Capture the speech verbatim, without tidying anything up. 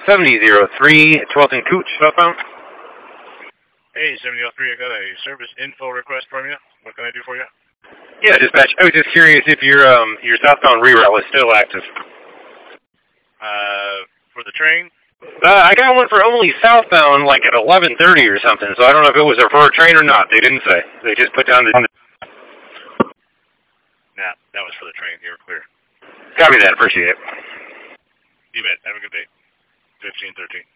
seventy oh three, twelfth and Cooch, southbound. Hey, seventy oh three, I got a service info request from you. What can I do for you? Yeah, dispatch. I was just curious if your um your southbound reroute was still active. Uh, for the train? Uh, I got one for only southbound, like at eleven thirty or something. So I don't know if it was a for a train or not. They didn't say. They just put down the. Nah, that was for the train. You're clear. Copy that. Appreciate it. You bet. Have a good day. fifteen thirteen.